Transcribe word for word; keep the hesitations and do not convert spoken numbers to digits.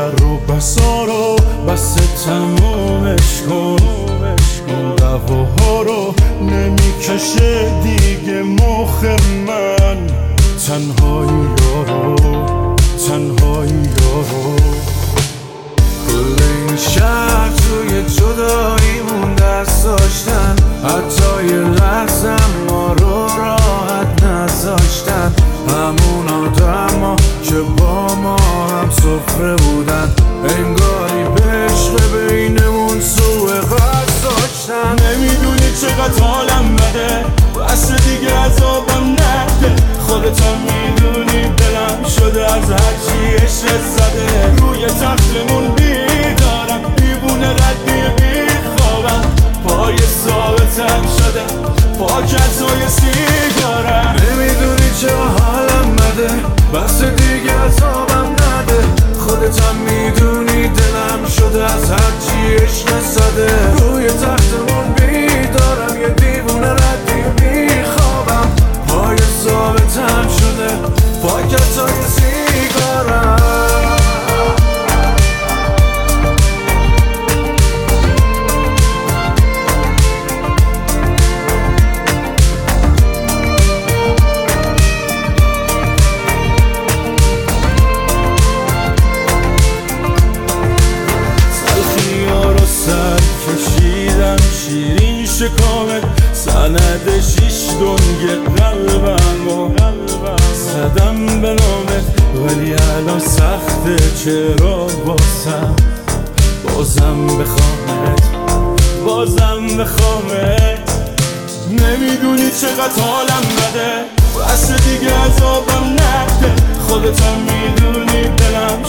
در و بسا رو بس تمومش کن. این دعواها رو نمیکشه دیگه مخ من. تنهایی یارو تنهایی یارو کل این شهر توی جداییمون دست داشتن، حتی یه لحظه ما رو راحت نذاشتن. همون آدما که با ما هم سفره بودن، انگاری به عشق بینمون سوء قصد داشتن. نمیدونی چقدر حالم بده، بس دیگه عذابم نده. خودت هم میدونی دلم شده از هرچی عشق زده. روی تختمون بیدارم، دیوونه ردی بیخوابم. پای ثابتم شده پاکتای سیگارم. نمیدونی چرا حالم بده، بس دیگه عذابم نده. خودت هم میدونی دلم شده از هرچی عشق زده. روی تختمون بیدارم، یه دیوونه ردی بیخوابم. پای ثابتم شده پاکتای سیگارم. شیرین شکامت سند شیش دنگ قلبم و زدم به نامت، ولی الان سخته چرا بازم بازم بخوامت بازم بخوامت. نمیدونی چقدر حالم بده، بس دیگه عذابم نده. خودت هم میدونی دلم